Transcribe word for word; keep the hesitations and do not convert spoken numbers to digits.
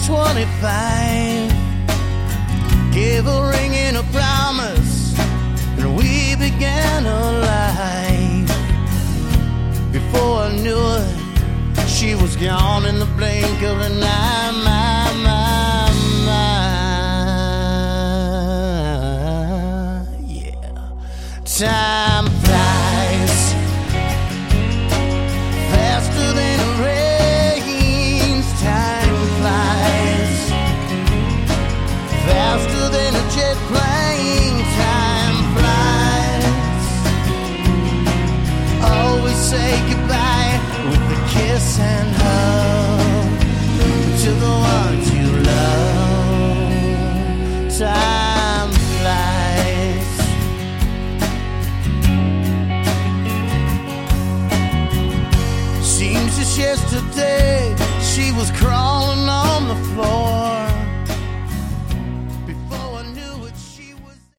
twenty-five. Gave a ring and a promise, and we began a life. Before I knew it, she was gone in the blink of an eye.